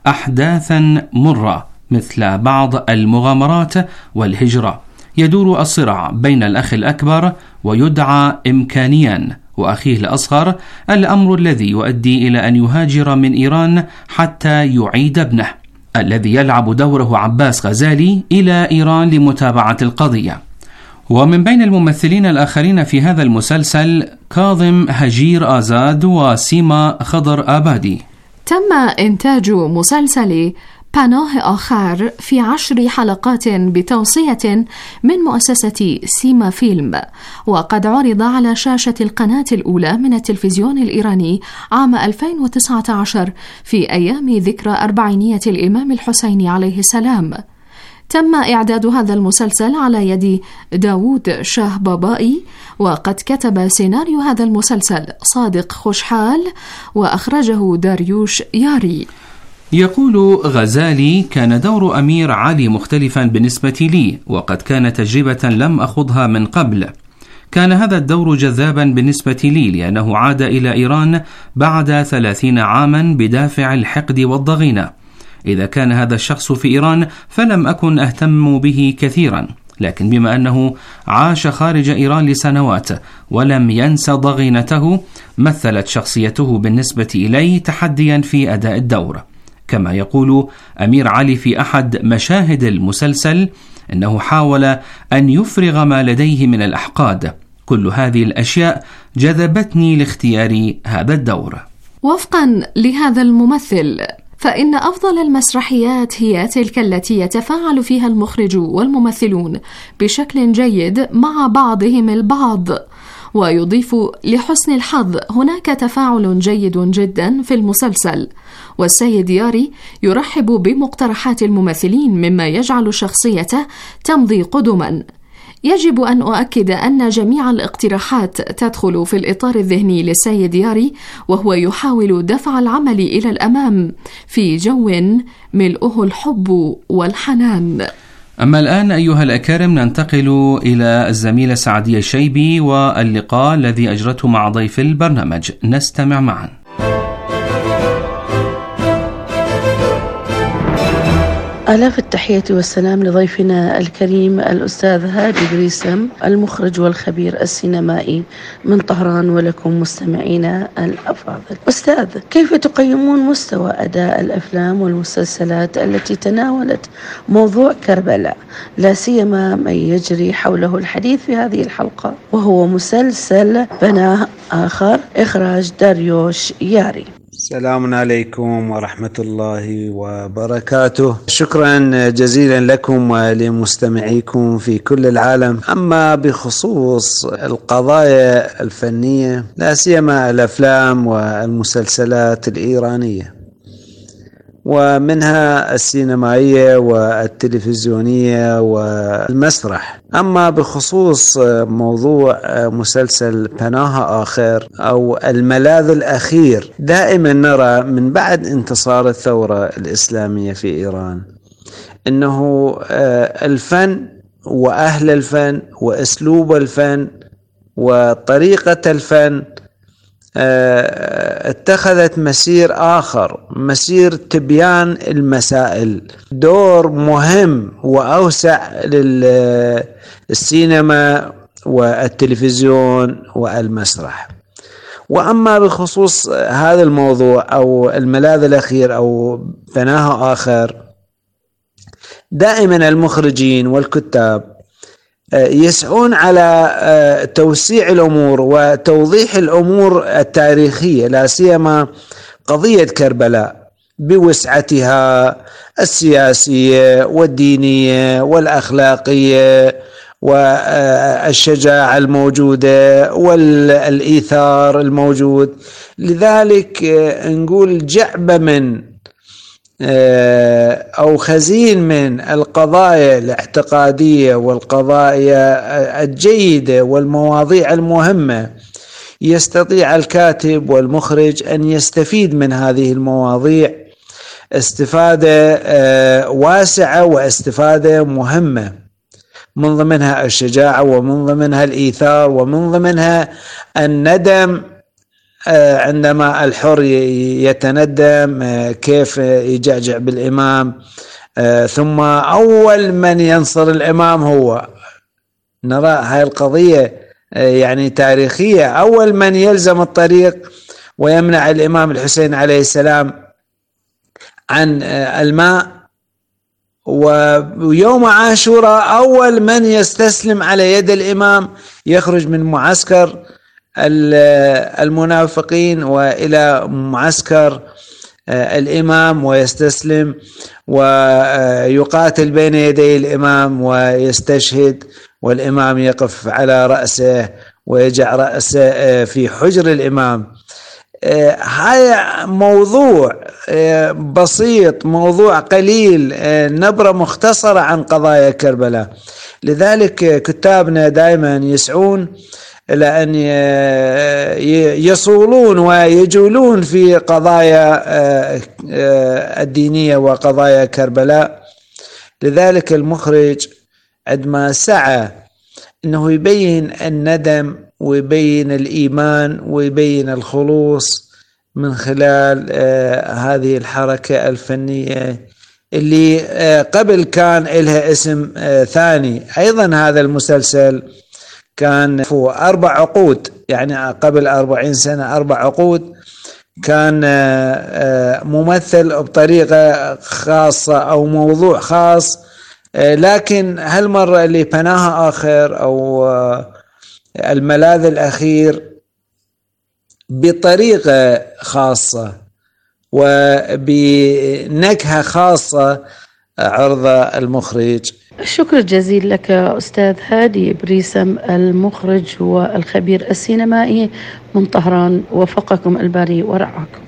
أحداثا مرة مثل بعض المغامرات والهجرة. يدور الصراع بين الأخ الأكبر ويدعى إمكانيا وأخيه الأصغر، الأمر الذي يؤدي إلى أن يهاجر من إيران حتى يعيد ابنه الذي يلعب دوره عباس غزالي إلى إيران لمتابعة القضية. ومن بين الممثلين الآخرين في هذا المسلسل كاظم هجير آزاد وسيما خضر آبادي. تم إنتاج مسلسل پناه آخر في 10 حلقات بتوصية من مؤسسة سيما فيلم، وقد عرض على شاشة القناة الأولى من التلفزيون الإيراني عام 2019 في أيام ذكرى 40 الإمام الحسين عليه السلام. تم إعداد هذا المسلسل على يد داوود شاه بابائي، وقد كتب سيناريو هذا المسلسل صادق خوشحال وأخرجه داريوش ياري. يقول غزالي: كان دور أمير علي مختلفا بالنسبة لي، وقد كان تجربة لم أخضها من قبل. كان هذا الدور جذابا بالنسبة لي لأنه عاد إلى إيران بعد 30 عاما بدافع الحقد والضغينة. إذا كان هذا الشخص في إيران فلم أكن أهتم به كثيرا، لكن بما أنه عاش خارج إيران لسنوات ولم ينسى ضغينته، مثلت شخصيته بالنسبة إلي تحديا في أداء الدور. كما يقول أمير علي في أحد مشاهد المسلسل إنه حاول أن يفرغ ما لديه من الأحقاد. كل هذه الأشياء جذبتني لاختيار هذا الدور. وفقا لهذا الممثل، فإن أفضل المسرحيات هي تلك التي يتفاعل فيها المخرج والممثلون بشكل جيد مع بعضهم البعض. ويضيف لحسن الحظ هناك تفاعل جيد جدا في المسلسل، والسيد ياري يرحب بمقترحات الممثلين مما يجعل شخصيته تمضي قدما. يجب أن أؤكد أن جميع الاقتراحات تدخل في الإطار الذهني للسيد ياري، وهو يحاول دفع العمل إلى الأمام في جو ملؤه الحب والحنان. أما الآن أيها الأكارم ننتقل إلى الزميلة سعدية الشيبي واللقاء الذي أجرته مع ضيف البرنامج. نستمع معا. آلاف التحية والسلام لضيفنا الكريم الأستاذ هادي بريسم، المخرج والخبير السينمائي من طهران، ولكم مستمعينا الأفاضل. أستاذ، كيف تقيمون مستوى أداء الأفلام والمسلسلات التي تناولت موضوع كربلاء، لا سيما ما يجري حوله الحديث في هذه الحلقة، وهو مسلسل پناه آخر إخراج داريوش ياري؟ السلام عليكم ورحمة الله وبركاته. شكرا جزيلا لكم ولمستمعيكم في كل العالم. أما بخصوص القضايا الفنية، لا سيما الأفلام والمسلسلات الإيرانية ومنها السينمائية والتلفزيونية والمسرح. أما بخصوص موضوع مسلسل پناه آخر أو الملاذ الأخير، دائما نرى من بعد انتصار الثورة الإسلامية في إيران أنه الفن وأهل الفن وأسلوب الفن وطريقة الفن اتخذت مسير آخر، مسير تبيان المسائل، دور مهم وأوسع للسينما والتلفزيون والمسرح. وأما بخصوص هذا الموضوع أو الملاذ الأخير أو پناه آخر، دائما المخرجين والكتاب يسعون على توسيع الأمور وتوضيح الأمور التاريخية، لا سيما قضية كربلاء بوسعتها السياسية والدينية والأخلاقية والشجاعة الموجودة والإيثار الموجود. لذلك نقول جعبة من أو خزين من القضايا الاعتقادية والقضايا الجيدة والمواضيع المهمة يستطيع الكاتب والمخرج أن يستفيد من هذه المواضيع استفادة واسعة واستفادة مهمة، من ضمنها الشجاعة ومن ضمنها الإيثار ومن ضمنها الندم عندما الحر يتندم كيف يجعجع بالإمام، ثم أول من ينصر الإمام هو، نرى هاي القضية يعني تاريخية، أول من يلزم الطريق ويمنع الإمام الحسين عليه السلام عن الماء، ويوم عاشوراء أول من يستسلم على يد الإمام يخرج من معسكر المنافقين وإلى معسكر الإمام ويستسلم ويقاتل بين يدي الإمام ويستشهد، والإمام يقف على رأسه ويجع رأسه في حجر الإمام. هاي موضوع بسيط، موضوع قليل، نبرة مختصرة عن قضايا كربلاء. لذلك كتابنا دائما يسعون إلى أن يصولون ويجولون في قضايا الدينية وقضايا كربلاء. لذلك المخرج عندما سعى أنه يبين الندم ويبين الإيمان ويبين الخلوص من خلال هذه الحركة الفنية اللي قبل كان لها اسم ثاني. أيضا هذا المسلسل كان في 4 عقود، يعني قبل 40 سنة 4 عقود كان ممثل بطريقة خاصة أو موضوع خاص، لكن هالمرة اللي پناه آخر أو الملاذ الأخير بطريقة خاصة وبنكهة خاصة عرض المخرج. الشكر الجزيل لك أستاذ هادي بريسم، المخرج والخبير السينمائي من طهران، وفقكم الباري ورعاكم.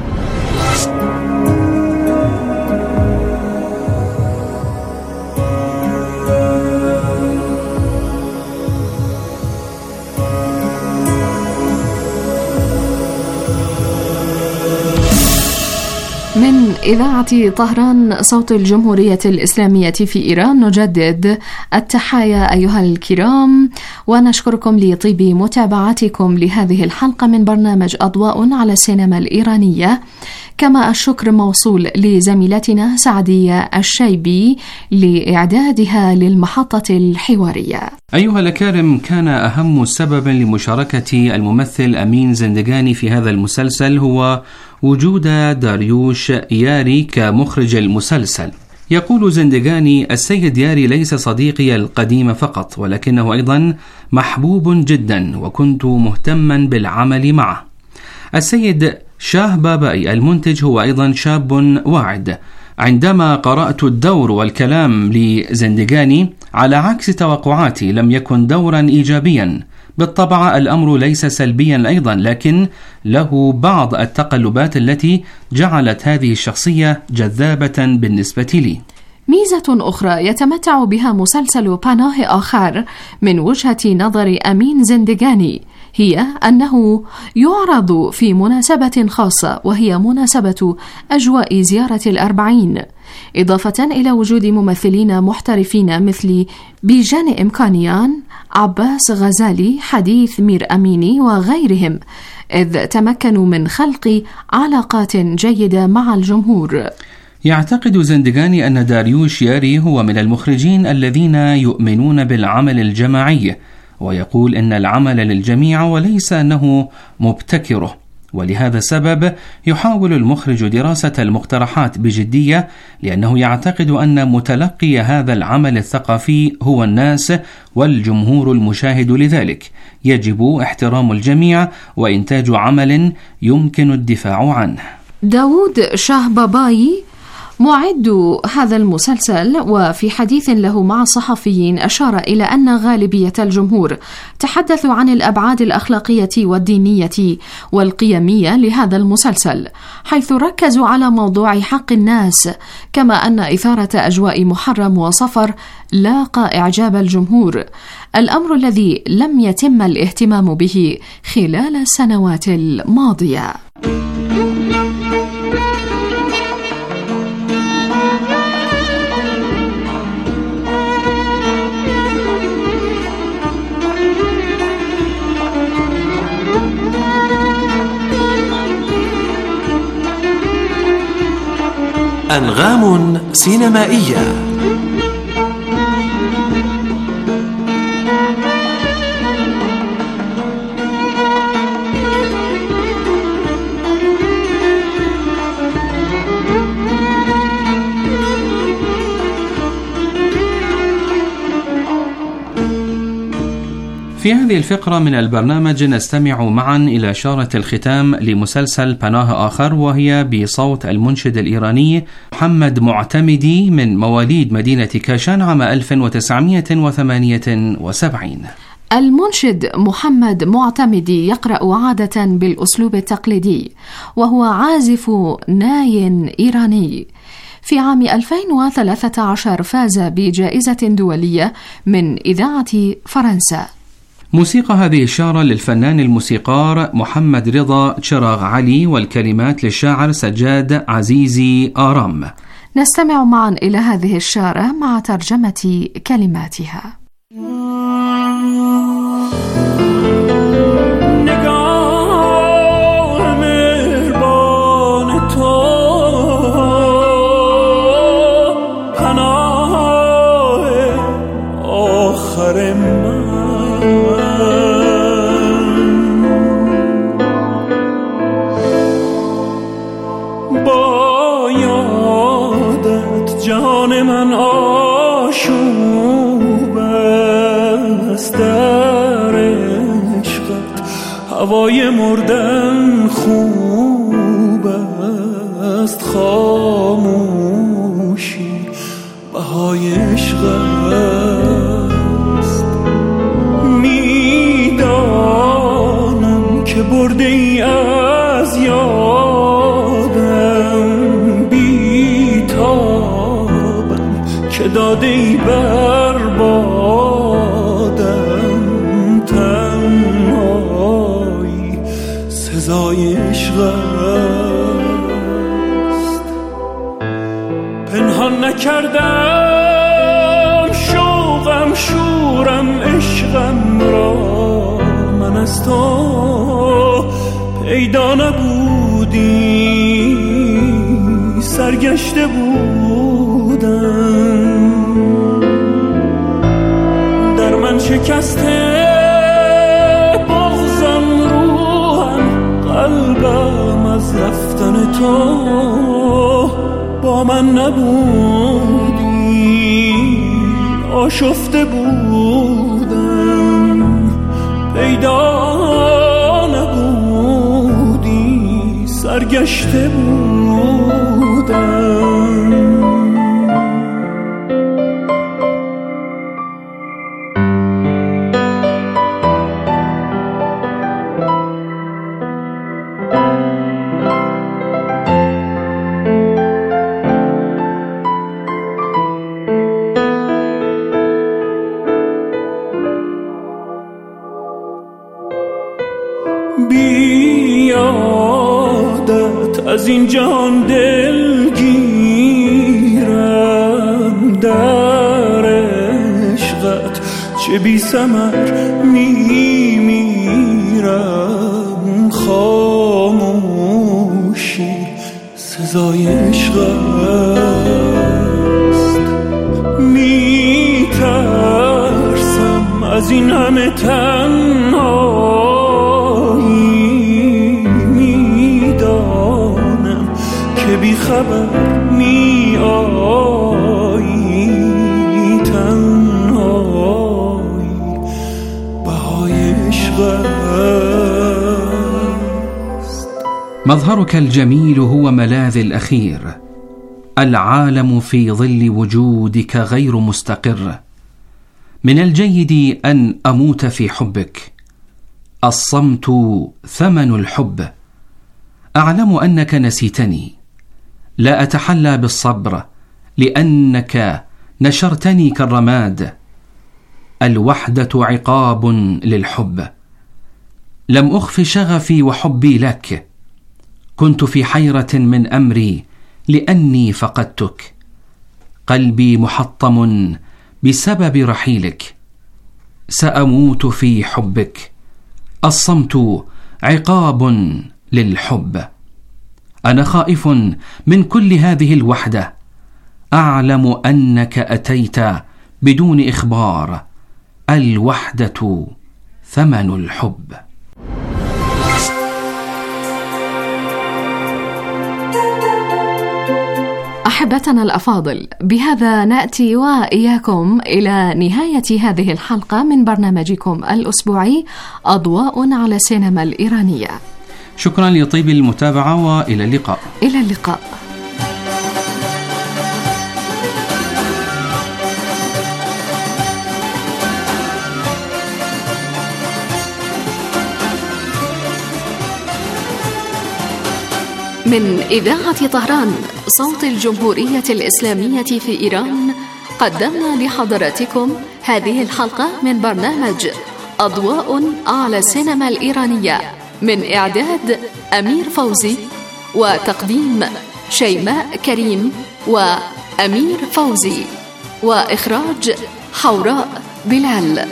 من إذاعة طهران صوت الجمهورية الإسلامية في إيران نجدد التحايا أيها الكرام، ونشكركم لطيب متابعتكم لهذه الحلقة من برنامج أضواء على السينما الإيرانية. كما الشكر موصول لزميلتنا سعدية الشيبي لإعدادها للمحطة الحوارية. أيها الأكارم، كان أهم سبب لمشاركة الممثل أمين زندقاني في هذا المسلسل هو وجود داريوش ياري كمخرج المسلسل. يقول زندقاني: السيد ياري ليس صديقي القديم فقط، ولكنه أيضا محبوب جدا، وكنت مهتما بالعمل معه. السيد شاه بابائي المنتج هو أيضا شاب واعد. عندما قرأت الدور والكلام لزندقاني على عكس توقعاتي لم يكن دورا إيجابيا. بالطبع الأمر ليس سلبيا أيضا، لكن له بعض التقلبات التي جعلت هذه الشخصية جذابة بالنسبة لي. ميزة أخرى يتمتع بها مسلسل باناه آخر من وجهة نظر أمين زندقاني هي أنه يعرض في مناسبة خاصة، وهي مناسبة أجواء زيارة ال40، إضافة إلى وجود ممثلين محترفين مثل بيجان إمكانيان، عباس غزالي، حديث مير أميني وغيرهم، إذ تمكنوا من خلق علاقات جيدة مع الجمهور. يعتقد زندقاني أن داريوش ياري هو من المخرجين الذين يؤمنون بالعمل الجماعي، ويقول إن العمل للجميع وليس أنه مبتكره، ولهذا السبب يحاول المخرج دراسة المقترحات بجدية، لأنه يعتقد أن متلقي هذا العمل الثقافي هو الناس والجمهور المشاهد، لذلك يجب احترام الجميع وإنتاج عمل يمكن الدفاع عنه. داود شاه بابائي معد هذا المسلسل، وفي حديث له مع الصحفيين أشار إلى أن غالبية الجمهور تحدثوا عن الأبعاد الأخلاقية والدينية والقيمية لهذا المسلسل، حيث ركزوا على موضوع حق الناس، كما أن إثارة أجواء محرم وصفر لاقى إعجاب الجمهور، الأمر الذي لم يتم الاهتمام به خلال السنوات الماضية. أنغام سينمائية. في هذه الفقرة من البرنامج نستمع معا إلى شارة الختام لمسلسل باناه آخر، وهي بصوت المنشد الإيراني محمد معتمدي من مواليد مدينة كاشان عام 1978. المنشد محمد معتمدي يقرأ عادة بالأسلوب التقليدي، وهو عازف ناي إيراني. في عام 2013 فاز بجائزة دولية من إذاعة فرنسا. موسيقى هذه الشارة للفنان الموسيقار محمد رضا شراغ علي، والكلمات للشاعر سجاد عزيزي آرام. نستمع معا إلى هذه الشارة مع ترجمة كلماتها. هوای مردن خوب است، خاموشی بهای عشق است. میدانم که برده ای از یادم، بیتابم که داده ای بربادم، تنهایی سزای عشق است. پنهان نکردم شوقم شورم عشقم را، من از تو پیدا نبودی سرگشته بودم. در من شکسته بغضم روحم، قلبم از رفتن تو با من نبودی آشفته بودم. پیدا نبودی برگشته بودم. بیادت از این جهان دلگیرم، در عشقت چه بی ثمر میمیرم. خاموشی سزای عشق است، میترسم از این همه بی خبر می آیی، تنهایی بهای عشق است. مظهرك الجميل هو ملاذ الأخير، العالم في ظل وجودك غير مستقر. من الجيد أن أموت في حبك، الصمت ثمن الحب. أعلم أنك نسيتني، لا أتحلى بالصبر لأنك نشرتني كالرماد. الوحدة عقاب للحب، لم أخف شغفي وحبي لك. كنت في حيرة من أمري لأني فقدتك، قلبي محطم بسبب رحيلك. سأموت في حبك، الصمت عقاب للحب. أنا خائف من كل هذه الوحدة، أعلم أنك أتيت بدون إخبار. الوحدة ثمن الحب. أحبتنا الأفاضل، بهذا نأتي وإياكم إلى نهاية هذه الحلقة من برنامجكم الأسبوعي أضواء على السينما الإيرانية. شكرا لطيب المتابعة وإلى اللقاء. إلى اللقاء. من إذاعة طهران صوت الجمهورية الإسلامية في إيران، قدمنا لحضراتكم هذه الحلقة من برنامج أضواء على السينما الإيرانية، من إعداد أمير فوزي وتقديم شيماء كريم وأمير فوزي، وإخراج حوراء بلال.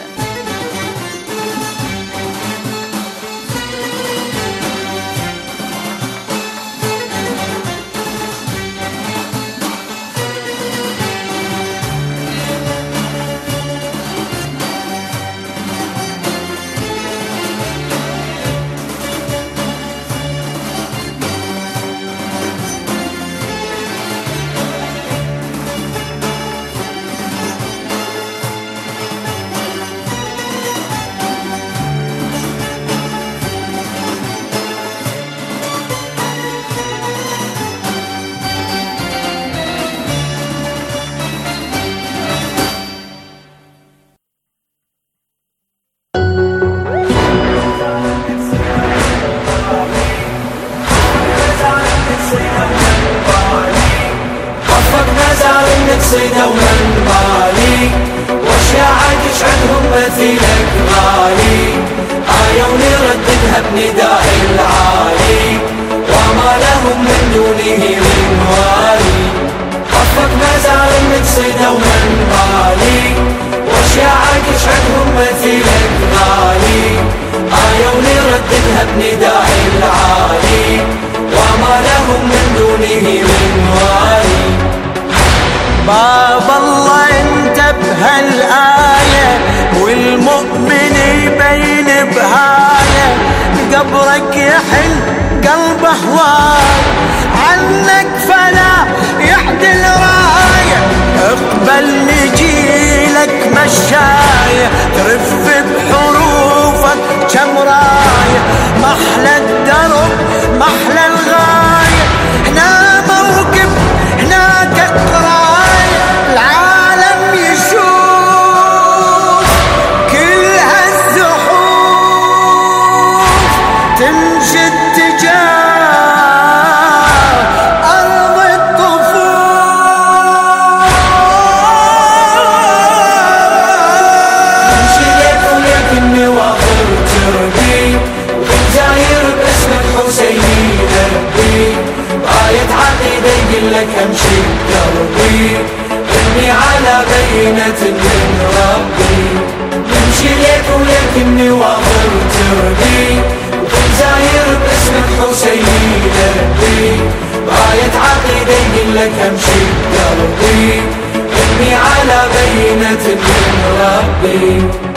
باب الله انت بهالآية والمؤمن يبين بهاية، قبرك يحن قلب هواي عنك فلا يعدل راية، اقبل نجيلك مشاية ترف بحروفك كم راية، محلى الدرب محلى الغاية لك امشي بدربي اني على بينة من ربي نمشي ليك ولكني واخر تربي وكل زاير باسمك حسيني لبي راية عقيدة يقول لك امشي بدربي اني على بينة من ربي